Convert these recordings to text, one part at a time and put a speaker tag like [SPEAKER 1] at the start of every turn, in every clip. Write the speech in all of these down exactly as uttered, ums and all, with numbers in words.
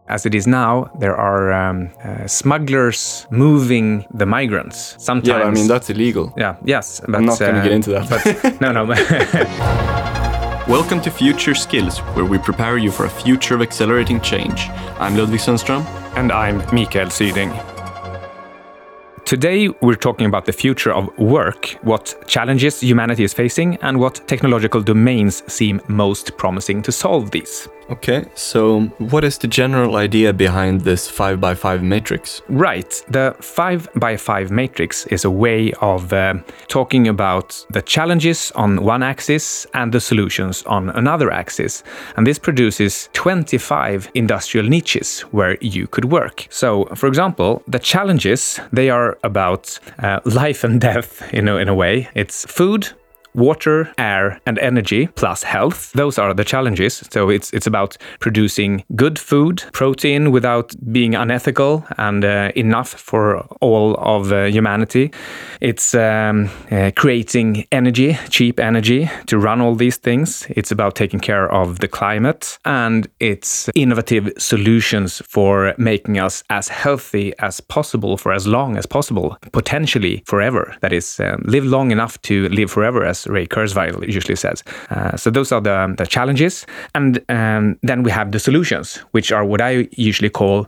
[SPEAKER 1] As it is now, there are um, uh, smugglers moving the migrants. Sometimes,
[SPEAKER 2] yeah, I mean that's illegal.
[SPEAKER 1] Yeah, yes, but
[SPEAKER 2] I'm not going to
[SPEAKER 1] uh,
[SPEAKER 2] get into that.
[SPEAKER 1] But, no, no.
[SPEAKER 3] Welcome to Future Skills, where we prepare you for a future of accelerating change. I'm Ludvig Sundström.
[SPEAKER 1] And I'm Mikael Syding. Today, we're talking about the future of work, what challenges humanity is facing, and what technological domains seem most promising to solve these.
[SPEAKER 3] Okay, so what is the general idea behind this five by five matrix?
[SPEAKER 1] Right. The five by five matrix is a way of uh, talking about the challenges on one axis and the solutions on another axis. And this produces twenty-five industrial niches where you could work. So, for example, the challenges, they are about uh, life and death, you know, in a way. It's food, water, air, and energy, plus health. Those are the challenges. So it's it's about producing good food, protein without being unethical, and uh, enough for all of uh, humanity. It's um, uh, creating energy, cheap energy, to run all these things. It's about taking care of the climate, and it's innovative solutions for making us as healthy as possible for as long as possible, potentially forever. That is, um, live long enough to live forever, as Ray Kurzweil usually says. Uh, so those are the, the challenges. And um, then we have the solutions, which are what I usually call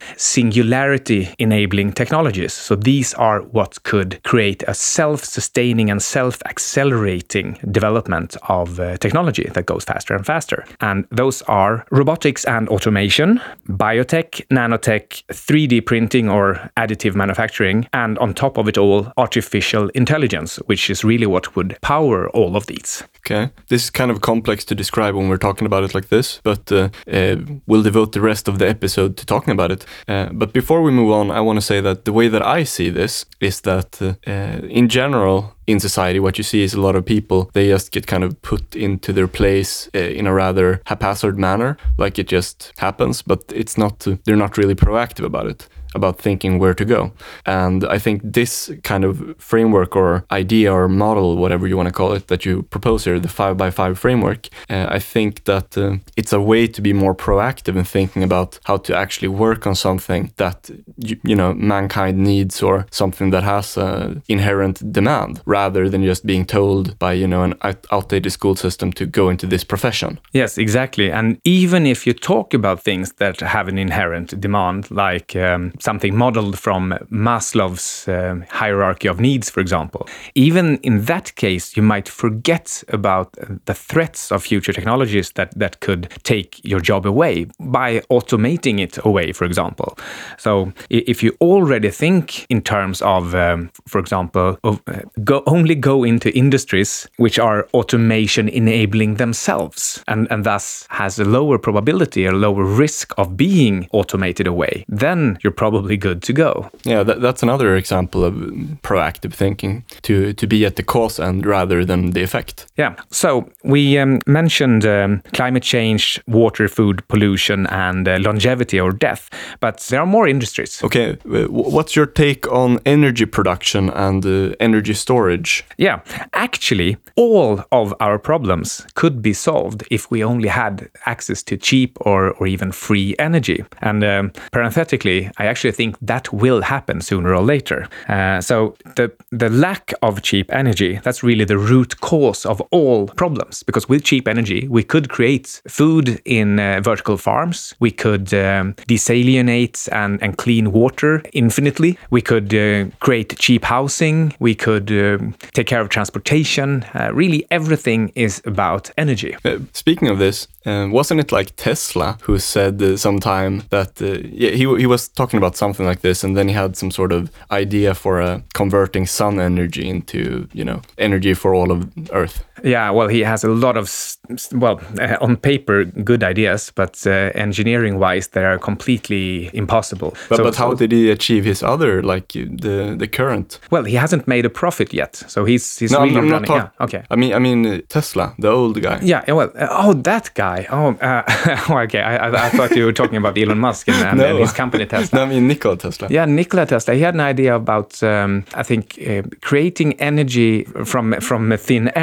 [SPEAKER 1] singularity-enabling technologies. So these are what could create a self-sustaining and self-accelerating development of uh, technology that goes faster and faster. And those are robotics and automation, biotech, nanotech, three D printing or additive manufacturing, and on top of it all, artificial intelligence, which is really what would power all of these.
[SPEAKER 3] Okay, this is kind of complex to describe when we're talking about it like this, but uh, uh, we'll devote the rest of the episode to talking about it. Uh, but before we move on, I want to say that the way that I see this is that uh, uh, in general, in society, what you see is a lot of people, they just get kind of put into their place uh, in a rather haphazard manner, like it just happens, but it's not, uh, they're not really proactive about it, about thinking where to go. And I think this kind of framework or idea or model, whatever you want to call it, that you propose here, the five by five framework, uh, I think that uh, it's a way to be more proactive in thinking about how to actually work on something that, you, you know, mankind needs, or something that has uh, inherent demand, rather than just being told by, you know, an out- outdated school system to go into this profession.
[SPEAKER 1] Yes, exactly. And even if you talk about things that have an inherent demand, like um, something modeled from Maslow's uh, hierarchy of needs, for example, even in that case, you might forget about the threats of future technologies that, that could take your job away by automating it away, for example. So if you already think in terms of, um, for example, of, uh, go, only go into industries which are automation enabling themselves, and, and thus has a lower probability, a lower risk of being automated away, then you're probably good to go.
[SPEAKER 3] Yeah, that, that's another example of proactive thinking, to, to be at the cause end rather than the effect.
[SPEAKER 1] Yeah, so we um, mentioned um, climate change, water, food, pollution, and uh, longevity or death, but there are more industries.
[SPEAKER 3] Okay, what's your take on energy production and uh, energy storage?
[SPEAKER 1] Yeah, actually, all of our problems could be solved if we only had access to cheap or, or even free energy. And um, parenthetically, I actually think that will happen sooner or later. Uh, so the, the lack of cheap energy, that's really the root cause of all problems. Because with cheap energy, we could create food in uh, vertical farms. We could um, desalinate and, and clean water infinitely. We could uh, create cheap housing. We could uh, take care of transportation. Uh, really, everything is about energy.
[SPEAKER 3] Uh, speaking of this, uh, wasn't it like Tesla who said uh, sometime that uh, yeah, he he was talking about something like this, and then he had some sort of idea for uh, converting sun energy into, you know, energy for all of Earth?
[SPEAKER 1] Yeah, well, he has a lot of, well, uh, on paper, good ideas, but uh, engineering-wise, they are completely impossible.
[SPEAKER 3] But,
[SPEAKER 1] so,
[SPEAKER 3] but how
[SPEAKER 1] so,
[SPEAKER 3] did he achieve his other, like the the current?
[SPEAKER 1] Well, he hasn't made a profit yet, so he's he's
[SPEAKER 3] no,
[SPEAKER 1] really
[SPEAKER 3] I'm, I'm
[SPEAKER 1] running.
[SPEAKER 3] not talk-
[SPEAKER 1] yeah, okay.
[SPEAKER 3] I mean, I mean uh, Tesla, the old guy.
[SPEAKER 1] Yeah, well, uh, oh, that guy. Oh, uh, okay. I, I, I thought you were talking about Elon Musk and, and,
[SPEAKER 3] no.
[SPEAKER 1] and his company Tesla.
[SPEAKER 3] No, I mean Nikola Tesla.
[SPEAKER 1] Yeah, Nikola Tesla. He had an idea about, um, I think, uh, creating energy from from thin air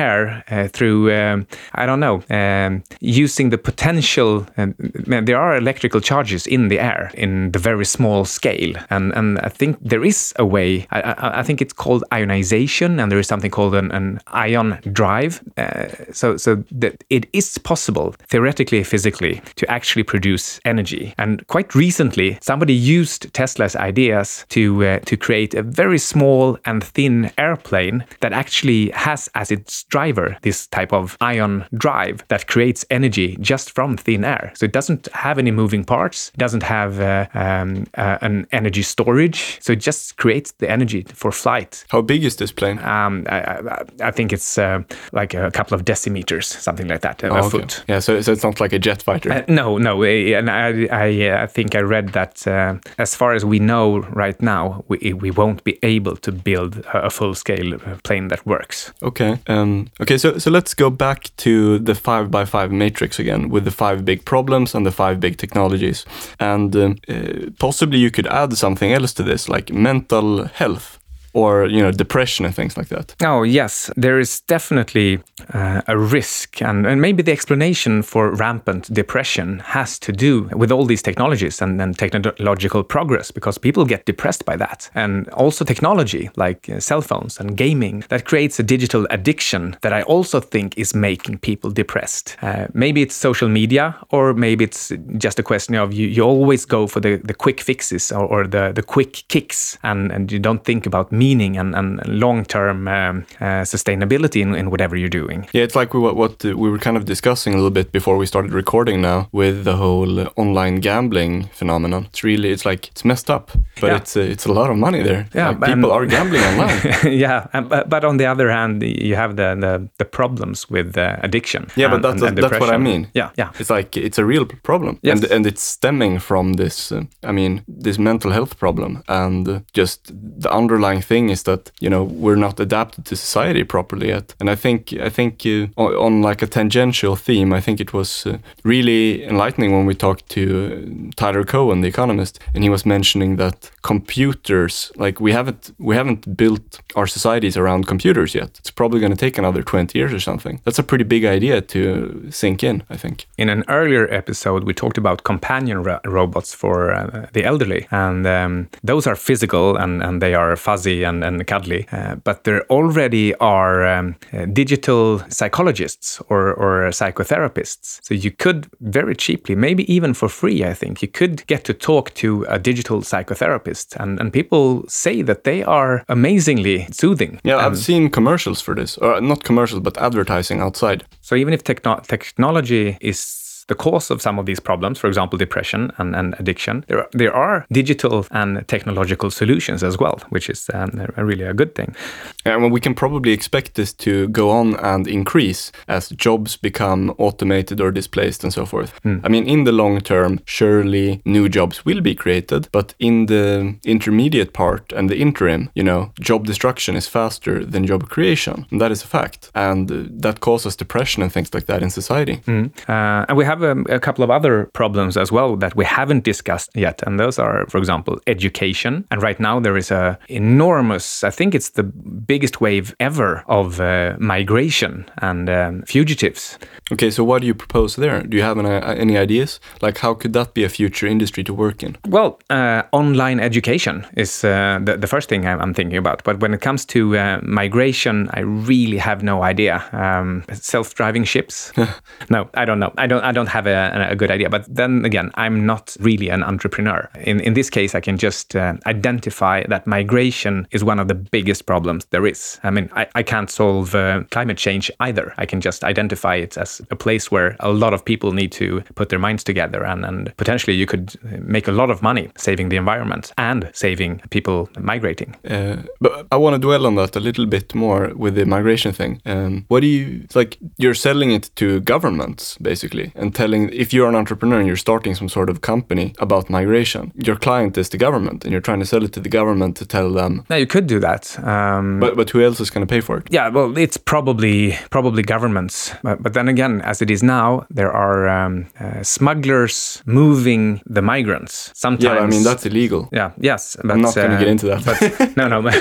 [SPEAKER 1] uh, through, um, I don't know, um, using the potential. Um, there are electrical charges in the air in the very small scale. And, and I think there is a way, I, I, I think it's called ionization, and there is something called an, an ion drive. Uh, so so that it is possible, theoretically, physically, to actually produce energy. And quite recently, somebody used Tesla's ideas to uh, to create a very small and thin airplane that actually has as its driver this type of ion drive that creates energy just from thin air. So it doesn't have any moving parts, doesn't have uh, um, uh, an energy storage, so it just creates the energy for flight.
[SPEAKER 3] How big is this plane?
[SPEAKER 1] Um, I, I, I think it's uh, like a couple of decimeters, something like that, a,
[SPEAKER 3] oh,
[SPEAKER 1] a
[SPEAKER 3] okay.
[SPEAKER 1] foot.
[SPEAKER 3] Yeah, so, so it's not like a jet fighter.
[SPEAKER 1] Uh, no, no, and I, I, uh, I think I read that uh, as far as we know right now, we we won't be able to build a full-scale plane that works.
[SPEAKER 3] Okay. Um, okay. So so let's go back to the five by five matrix again, with the five big problems and the five big technologies, and um, uh, possibly you could add something else to this, like mental health. Or, you know, depression and things like that.
[SPEAKER 1] Oh, yes. There is definitely uh, a risk. And, and maybe the explanation for rampant depression has to do with all these technologies and, and technological progress, because people get depressed by that. And also technology, like uh, cell phones and gaming, that creates a digital addiction that I also think is making people depressed. Uh, maybe it's social media, or maybe it's just a question of you, you always go for the, the quick fixes or, or the, the quick kicks, and, and you don't think about meaning and, and long-term um, uh, sustainability in, in whatever you're doing.
[SPEAKER 3] Yeah, it's like we, what, what uh, we were kind of discussing a little bit before we started recording now with the whole uh, online gambling phenomenon. It's really, it's like, it's messed up, but yeah. it's uh, it's a lot of money there.
[SPEAKER 1] Yeah,
[SPEAKER 3] like people are gambling online.
[SPEAKER 1] Yeah, and, but, but on the other hand, you have the the, the problems with uh, addiction.
[SPEAKER 3] Yeah,
[SPEAKER 1] and,
[SPEAKER 3] but that's,
[SPEAKER 1] and, and
[SPEAKER 3] that's what I mean.
[SPEAKER 1] Yeah, yeah.
[SPEAKER 3] It's like, it's a real problem.
[SPEAKER 1] Yes.
[SPEAKER 3] And, and it's stemming from this, uh, I mean, this mental health problem, and uh, just the underlying thing is that, you know, we're not adapted to society properly yet. And I think I think uh, on, on like a tangential theme, I think it was uh, really enlightening when we talked to uh, Tyler Cowen, the economist, and he was mentioning that computers, like we haven't we haven't built our societies around computers yet. It's probably going to take another twenty years or something. That's a pretty big idea to sink in, I think.
[SPEAKER 1] In an earlier episode, we talked about companion ro- robots for uh, the elderly, and um, those are physical and, and they are fuzzy and, and cuddly, uh, but there already are um, uh, digital psychologists or, or psychotherapists. So you could very cheaply, maybe even for free, I think, you could get to talk to a digital psychotherapist, and, and people say that they are amazingly soothing.
[SPEAKER 3] Yeah,
[SPEAKER 1] and
[SPEAKER 3] I've seen commercials for this, or not commercials, but advertising outside.
[SPEAKER 1] So even if techno- technology is the cause of some of these problems, for example, depression and, and addiction, there are, there are digital and technological solutions as well, which is um, a, really a good thing.
[SPEAKER 3] And well, we can probably expect this to go on and increase as jobs become automated or displaced and so forth. Mm. I mean, in the long term, surely new jobs will be created, but in the intermediate part and the interim, you know, job destruction is faster than job creation. And that is a fact. And uh, that causes depression and things like that in society.
[SPEAKER 1] Mm. Uh, and we have a, a couple of other problems as well that we haven't discussed yet. And those are, for example, education. And right now there is a enormous, I think it's the biggest wave ever of uh, migration and um, fugitives.
[SPEAKER 3] Okay, so what do you propose there? Do you have an, uh, any ideas? Like, how could that be a future industry to work in?
[SPEAKER 1] Well, uh, online education is uh, the, the first thing I'm thinking about. But when it comes to uh, migration, I really have no idea. Um, self-driving ships? No, I don't know. I don't. I don't have a, a good idea. But then again, I'm not really an entrepreneur. In in this case, I can just uh, identify that migration is one of the biggest problems there is. I mean, I, I can't solve uh, climate change either. I can just identify it as a place where a lot of people need to put their minds together, and, and potentially you could make a lot of money saving the environment and saving people migrating.
[SPEAKER 3] Uh, but I want to dwell on that a little bit more with the migration thing. Um, what do you, it's like you're selling it to governments basically, and and telling, if you're an entrepreneur and you're starting some sort of company about migration, your client is the government and you're trying to sell it to the government to tell them.
[SPEAKER 1] Now you could do that. Um,
[SPEAKER 3] but, but who else is going to pay for it?
[SPEAKER 1] Yeah, well, it's probably probably governments. But, but then again, as it is now, there are um, uh, smugglers moving the migrants. Sometimes.
[SPEAKER 3] Yeah, I mean, that's illegal.
[SPEAKER 1] Yeah, yes. But,
[SPEAKER 3] I'm not going to
[SPEAKER 1] uh,
[SPEAKER 3] get into that.
[SPEAKER 1] But, no, no.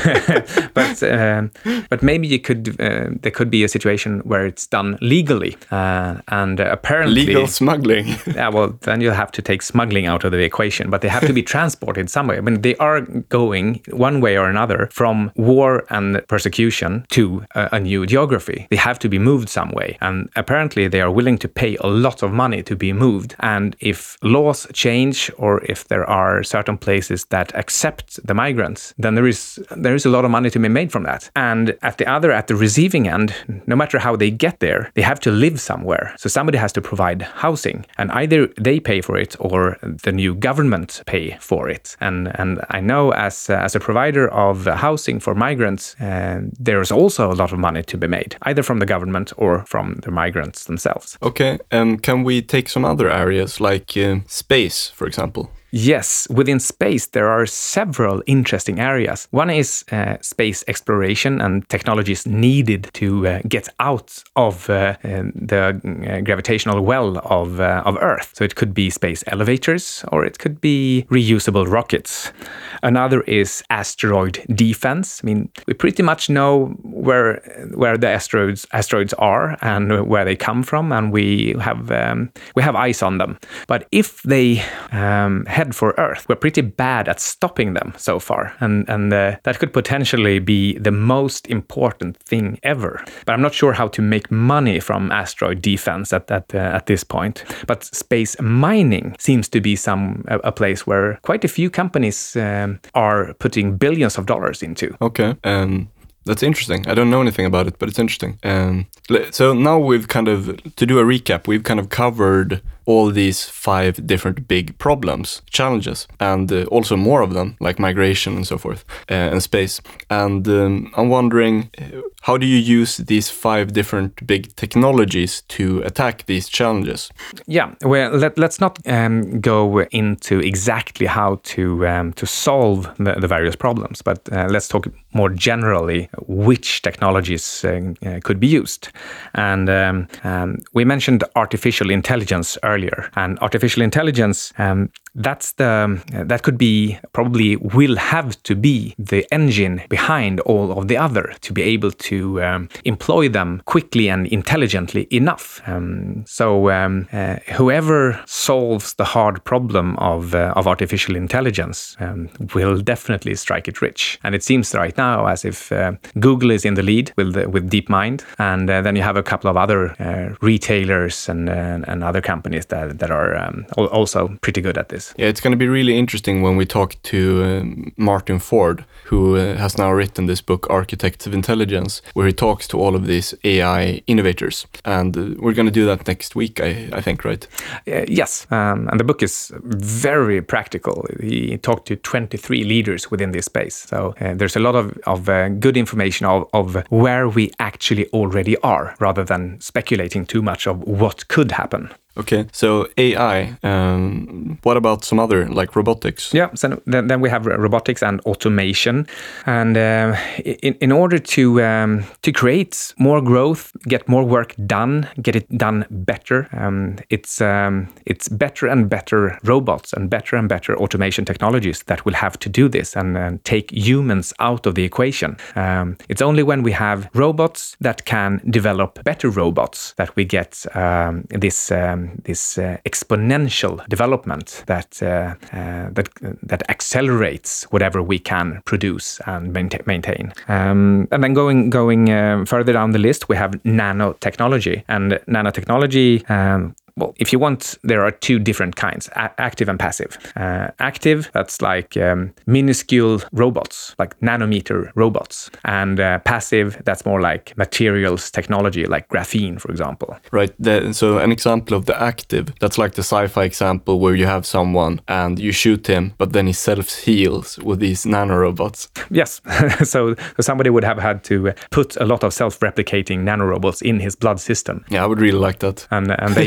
[SPEAKER 1] but uh, but maybe you could. Uh, there could be a situation where it's done legally, uh, and uh, apparently
[SPEAKER 3] legal smuggling.
[SPEAKER 1] Yeah, well, then you'll have to take smuggling out of the equation. But they have to be transported some way. I mean, they are going one way or another from war and persecution to a, a new geography. They have to be moved some way, and apparently they are willing to pay a lot of money to be moved. And if laws change, or if there are certain places that accept the migrants, then there is there is a lot of money to be made from that. And at the other, at the receiving end, no matter how they get there, they have to live somewhere. So somebody has to provide housing, and either they pay for it or the new government pay for it. And and I know as uh, as a provider of housing for migrants, uh, there's also a lot of money to be made, either from the government or from the migrants themselves.
[SPEAKER 3] Okay, um, can we take some other areas like uh, space, for example?
[SPEAKER 1] Yes, within space, there are several interesting areas. One is uh, space exploration and technologies needed to uh, get out of uh, uh, the uh, gravitational well of, uh, of Earth. So it could be space elevators, or it could be reusable rockets. Another is asteroid defense. I mean, we pretty much know where where the asteroids asteroids are and where they come from, and we have um, we have eyes on them. But if they um, head for Earth, we're pretty bad at stopping them so far, and and uh, that could potentially be the most important thing ever. But I'm not sure how to make money from asteroid defense at at uh, at this point. But space mining seems to be some a, a place where quite a few companies um, are putting billions of dollars into.
[SPEAKER 3] Okay. Um That's interesting. I don't know anything about it, but it's interesting. Um, so now we've kind of, to do a recap, we've kind of covered all these five different big problems, challenges, and uh, also more of them, like migration and so forth, uh, and space. And um, I'm wondering, how do you use these five different big technologies to attack these challenges?
[SPEAKER 1] Yeah, well, let, let's not um, go into exactly how to um, to solve the, the various problems, but uh, let's talk more generally which technologies uh, uh, could be used. And um, um, we mentioned artificial intelligence earlier, and artificial intelligence, um, that's the uh, that could be, probably will have to be the engine behind all of the other to be able to um, employ them quickly and intelligently enough. Um, so um, uh, whoever solves the hard problem of uh, of artificial intelligence um, will definitely strike it rich. And it seems right now as if uh, Google is in the lead with the, with DeepMind, and uh, then you have a couple of other uh, retailers and uh, and other companies that that are um, also pretty good at this.
[SPEAKER 3] Yeah, it's going to be really interesting when we talk to um, Martin Ford, who uh, has now written this book, Architects of Intelligence, where he talks to all of these A I innovators. And uh, we're going to do that next week, I, I think, right?
[SPEAKER 1] Uh, yes, um, and the book is very practical. He talked to twenty-three leaders within this space. So uh, there's a lot of, of uh, good information of, of where we actually already are, rather than speculating too much of what could happen.
[SPEAKER 3] Okay, so A I, um, what about some other, like robotics?
[SPEAKER 1] Yeah, so then, then we have robotics and automation. And uh, in, in order to um, to create more growth, get more work done, get it done better, um, it's um, it's better and better robots and better and better automation technologies that will have to do this and uh, take humans out of the equation. Um, it's only when we have robots that can develop better robots that we get um, this um, this uh, exponential development that uh, uh, that that accelerates whatever we can produce and maintain. maintain. Um, and then going going uh, further down the list, we have nanotechnology, and nanotechnology. Um, Well, if you want, there are two different kinds, a- active and passive. Uh, active, that's like um, minuscule robots, like nanometer robots. And uh, passive, that's more like materials technology, like graphene, for example.
[SPEAKER 3] Right. The, so an example of the active, that's like the sci-fi example where you have someone and you shoot him, but then he self-heals with these nanorobots.
[SPEAKER 1] Yes. so, so somebody would have had to put a lot of self-replicating nanorobots in his blood system.
[SPEAKER 3] Yeah, I would really like that.
[SPEAKER 1] And, and they take care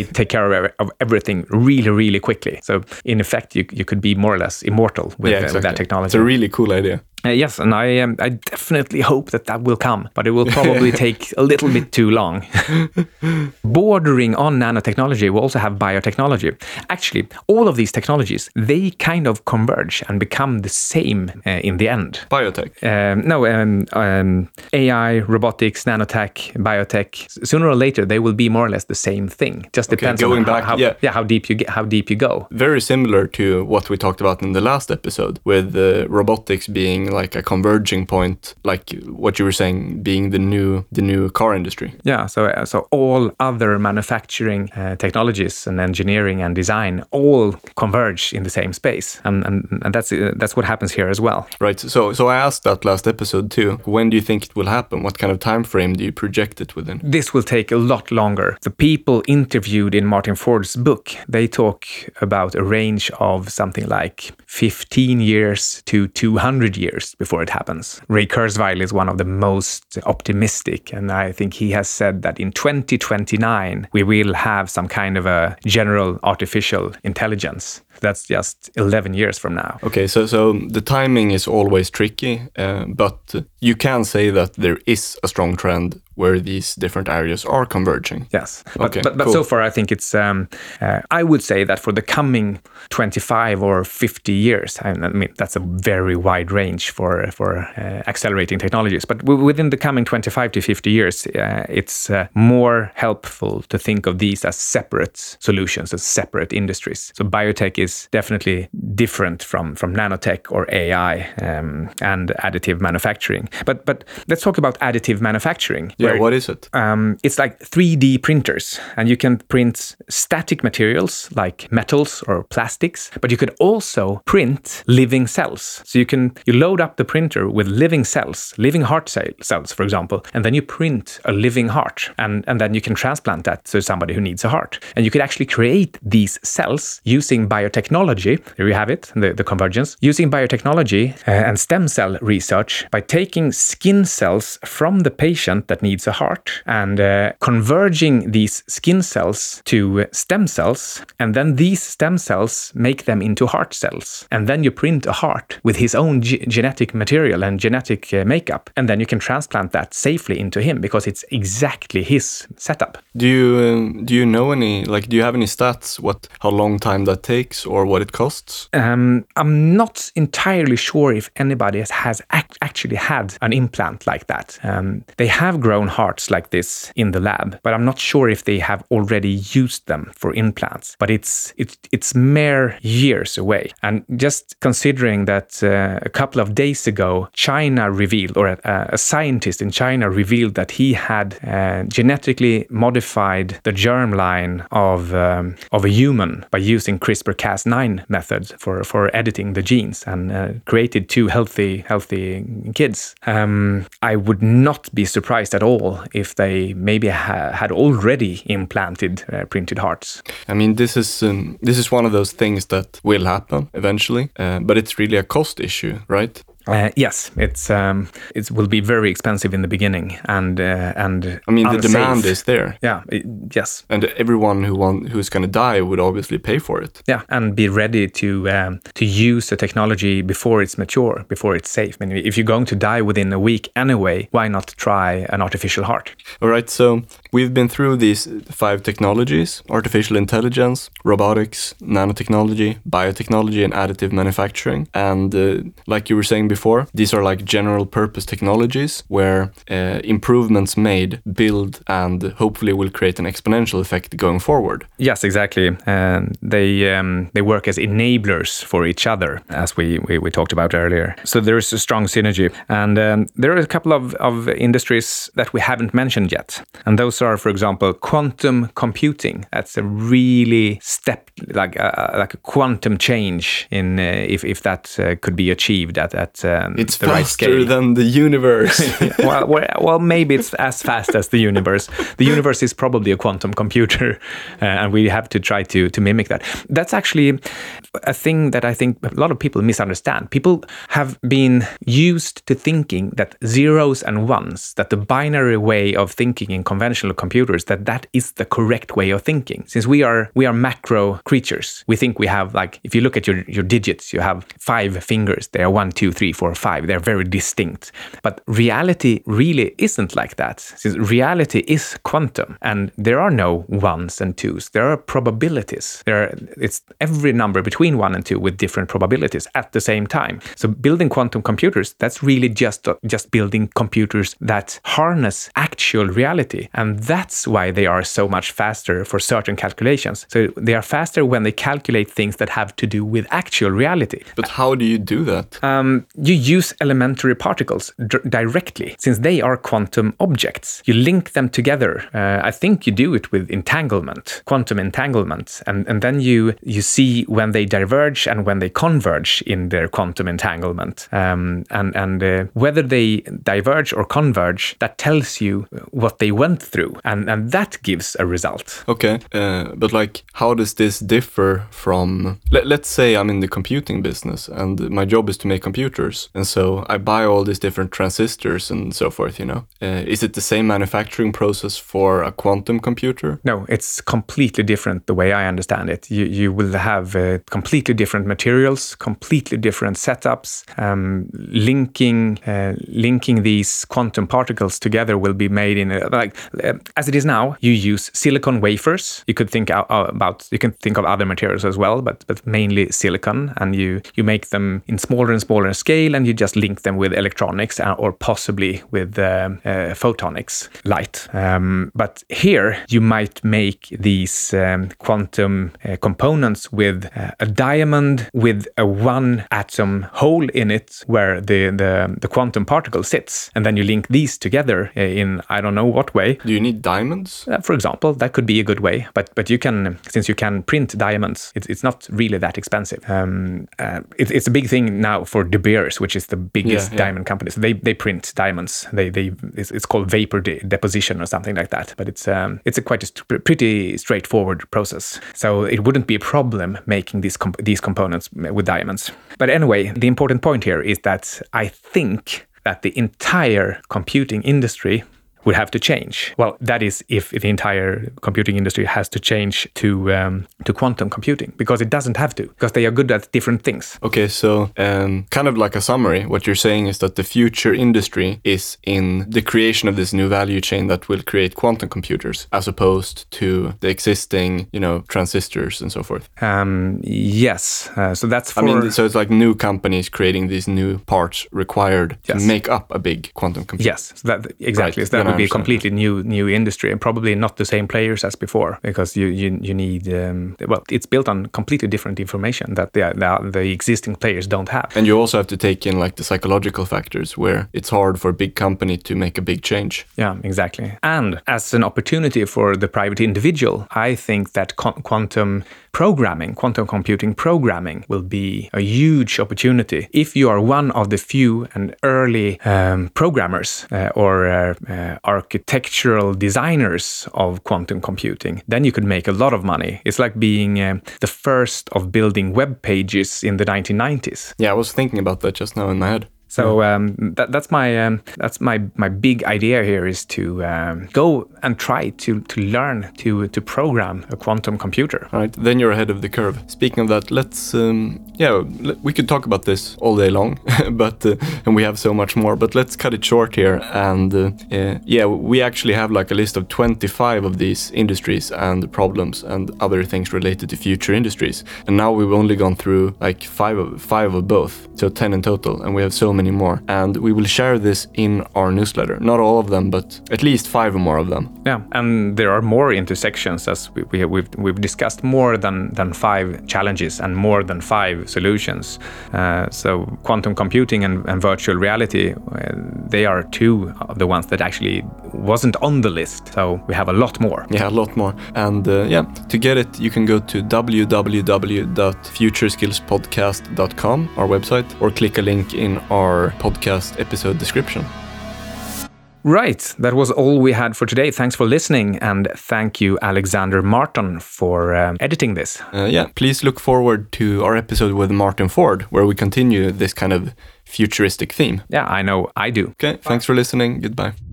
[SPEAKER 1] aware of everything really, really quickly. So in effect, you you could be more or less immortal with,
[SPEAKER 3] yeah,
[SPEAKER 1] uh,
[SPEAKER 3] exactly.
[SPEAKER 1] with that technology.
[SPEAKER 3] It's a really cool idea.
[SPEAKER 1] Uh, yes, and I um, I definitely hope that that will come, but it will probably take a little bit too long. Bordering on nanotechnology, we also have biotechnology. Actually, all of these technologies, they kind of converge and become the same uh, in the end.
[SPEAKER 3] Biotech?
[SPEAKER 1] Um, no, um, um, A I, robotics, nanotech, biotech. Sooner or later, they will be more or less the same thing. Just
[SPEAKER 3] okay,
[SPEAKER 1] depends
[SPEAKER 3] going
[SPEAKER 1] on
[SPEAKER 3] back,
[SPEAKER 1] how, how,
[SPEAKER 3] yeah.
[SPEAKER 1] yeah, how deep you get, how deep you go.
[SPEAKER 3] Very similar to what we talked about in the last episode, with uh, robotics being like a converging point, like what you were saying, being the new the new car industry.
[SPEAKER 1] Yeah, so uh, so all other manufacturing uh, technologies and engineering and design all converge in the same space, and and, and that's uh, that's what happens here as well.
[SPEAKER 3] Right. So so I asked that last episode too. When do you think it will happen? What kind of time frame do you project it within?
[SPEAKER 1] This will take a lot longer. The people interviewed in Martin Ford's book, they talk about a range of something like fifteen years to two hundred years before it happens. Ray Kurzweil is one of the most optimistic, and I think he has said that in twenty twenty-nine we will have some kind of a general artificial intelligence. That's just eleven years from now.
[SPEAKER 3] Okay, so so the timing is always tricky, uh, but you can say that there is a strong trend where these different areas are converging.
[SPEAKER 1] Yes, but
[SPEAKER 3] okay,
[SPEAKER 1] but, but
[SPEAKER 3] cool.
[SPEAKER 1] so far I think it's. Um, uh, I would say that for the coming twenty-five or fifty years, I mean that's a very wide range for for uh, accelerating technologies. But w- within the coming twenty-five to fifty years, uh, it's uh, more helpful to think of these as separate solutions, as separate industries. So biotech is definitely different from from nanotech or A I um, and additive manufacturing. But but let's talk about additive manufacturing.
[SPEAKER 3] Yeah,
[SPEAKER 1] where,
[SPEAKER 3] what is it?
[SPEAKER 1] Um, it's like three D printers, and you can print static materials like metals or plastics, but you could also print living cells. So you can you load up the printer with living cells, living heart cells, for example, and then you print a living heart, and, and then you can transplant that to somebody who needs a heart. And you could actually create these cells using biotechnology. There you have it, the, the convergence. Using biotechnology uh, and stem cell research by taking skin cells from the patient that needs a heart and uh, converging these skin cells to stem cells, and then these stem cells make them into heart cells, and then you print a heart with his own ge- genetic material and genetic uh, makeup, and then you can transplant that safely into him because it's exactly his setup.
[SPEAKER 3] Do you um, do you know any, like, do you have any stats what how long time that takes or what it costs?
[SPEAKER 1] Um, I'm not entirely sure if anybody has, has act- actually had an implant like that. Um, they have grown hearts like this in the lab, but I'm not sure if they have already used them for implants. But it's it's it's mere years away. And just considering that uh, a couple of days ago, China revealed, or a, a scientist in China revealed that he had uh, genetically modified the germline of um, of a human by using CRISPR Cas nine methods for for editing the genes, and uh, created two healthy healthy kids. Um, I would not be surprised at all if they maybe ha- had already implanted uh, printed hearts.
[SPEAKER 3] I mean, this is um, this is one of those things that will happen eventually, uh, but it's really a cost issue, right?
[SPEAKER 1] Uh, yes, it's um, it will be very expensive in the beginning, and uh, and
[SPEAKER 3] I mean the
[SPEAKER 1] unsafe.
[SPEAKER 3] demand is there.
[SPEAKER 1] Yeah, it, yes,
[SPEAKER 3] and everyone who want who's going to die would obviously pay for it.
[SPEAKER 1] Yeah, and be ready to um, to use the technology before it's mature, before it's safe. I mean, if you're going to die within a week anyway, why not try an artificial heart?
[SPEAKER 3] All right, so we've been through these five technologies: artificial intelligence, robotics, nanotechnology, biotechnology, and additive manufacturing. And uh, like you were saying before, these are like general purpose technologies where uh, improvements made build and hopefully will create an exponential effect going forward.
[SPEAKER 1] Yes, exactly. And they um, they work as enablers for each other, as we, we, we talked about earlier. So there is a strong synergy. And um, there are a couple of, of industries that we haven't mentioned yet. And those are, for example, quantum computing. That's a really step, like a, like a quantum change in uh, if, if that uh, could be achieved at, at at um,
[SPEAKER 3] it's
[SPEAKER 1] the right
[SPEAKER 3] faster
[SPEAKER 1] scale.
[SPEAKER 3] than the universe.
[SPEAKER 1] well, well, well, maybe it's as fast as the universe. The universe is probably a quantum computer, uh, and we have to try to to mimic that. That's actually a thing that I think a lot of people misunderstand. People have been used to thinking that zeros and ones, that the binary way of thinking in conventional computers, that that is the correct way of thinking. Since we are we are macro creatures, we think we have, like, if you look at your, your digits, you have five fingers. They are one, two, three, four, five. They're very distinct. But reality really isn't like that. Since reality is quantum, and there are no ones and twos. There are probabilities. There are, it's every number between one and two with different probabilities at the same time. So building quantum computers, that's really just just building computers that harness actual reality, and that's why they are so much faster for certain calculations. So they are faster when they calculate things that have to do with actual reality.
[SPEAKER 3] But how do you do that?
[SPEAKER 1] Um, you use elementary particles d- directly, since they are quantum objects. You link them together. Uh, I think you do it with entanglement, quantum entanglement, and, and then you you see when they diverge and when they converge in their quantum entanglement. Um, and and uh, whether they diverge or converge, that tells you what they went through, and, and that gives a result.
[SPEAKER 3] Okay, uh, but like, how does this differ from, let, let's say I'm in the computing business and my job is to make computers, and so I buy all these different transistors and so forth, you know. Uh, is it the same manufacturing process for a quantum computer?
[SPEAKER 1] No, it's completely different the way I understand it. You you will have uh, completely different materials, completely different setups. Um, linking uh, linking these quantum particles together will be made in a, like uh, as it is now. You use silicon wafers. You could think out, uh, about you can think of other materials as well, but but mainly silicon, and you you make them in smaller and smaller scale, and you just link them with electronics uh, or possibly with uh, uh, photonics, light. Um, but here you might make these um, quantum uh, components with uh, a diamond with a one atom hole in it where the, the, the quantum particle sits. And then you link these together uh, in I don't know what way.
[SPEAKER 3] Do you need diamonds?
[SPEAKER 1] Uh, for example, that could be a good way. But but you can, since you can print diamonds, it's, it's not really that expensive. Um, uh, it, it's a big thing now for De Beers, which is the biggest
[SPEAKER 3] yeah, yeah.
[SPEAKER 1] diamond company. So they, they print diamonds. They they it's, it's called vapor de- deposition or something like that. But it's um, it's a quite a st- pretty straightforward process. So it wouldn't be a problem making these comp- these components with diamonds. But anyway, the important point here is that I think that the entire computing industry would have to change. Well, that is if the entire computing industry has to change to um, to quantum computing, because it doesn't have to, because they are good at different things.
[SPEAKER 3] Okay, so um, kind of like a summary, what you're saying is that the future industry is in the creation of this new value chain that will create quantum computers, as opposed to the existing, you know, transistors and so forth.
[SPEAKER 1] Um, yes, uh, so that's for...
[SPEAKER 3] I mean, so it's like new companies creating these new parts required yes. to make up a big quantum computer.
[SPEAKER 1] Yes, so that, exactly.
[SPEAKER 3] Right.
[SPEAKER 1] So that would be a completely new new industry, and probably not the same players as before, because you you, you need um, well, it's built on completely different information that the, the the existing players don't have.
[SPEAKER 3] And you also have to take in like the psychological factors, where it's hard for a big company to make a big change.
[SPEAKER 1] Yeah, exactly. And as an opportunity for the private individual, I think that qu- quantum programming, quantum computing programming will be a huge opportunity. If you are one of the few and early um, programmers uh, or uh, uh, architectural designers of quantum computing, then you could make a lot of money. It's like being uh, the first of building web pages in the nineteen nineties.
[SPEAKER 3] Yeah, I was thinking about that just now in my head.
[SPEAKER 1] So um, that, that's my um, that's my my big idea here, is to um, go and try to to learn to to program a quantum computer.
[SPEAKER 3] All right, then you're ahead of the curve. Speaking of that, let's um, yeah, we could talk about this all day long, but uh, and we have so much more. But let's cut it short here, and uh, uh, yeah, we actually have like a list of twenty-five of these industries and problems and other things related to future industries. And now we've only gone through like five of five of both, so ten in total, and we have so many more, and we will share this in our newsletter. Not all of them, but at least five or more of them.
[SPEAKER 1] Yeah, and there are more intersections, as we, we we've we've discussed more than than five challenges and more than five solutions. Uh, so quantum computing and, and virtual reality, uh, they are two of the ones that actually wasn't on the list. So we have a lot more.
[SPEAKER 3] Yeah, a lot more. And uh, yeah, to get it, you can go to w w w dot future skills podcast dot com, our website, or click a link in our our podcast episode description.
[SPEAKER 1] Right, that was all we had for today. Thanks for listening, and thank you, Alexander Martin, for um, editing this.
[SPEAKER 3] Uh, yeah, please look forward to our episode with Martin Ford, where we continue this kind of futuristic theme.
[SPEAKER 1] Yeah, I know I do.
[SPEAKER 3] Okay, thanks for listening. Goodbye.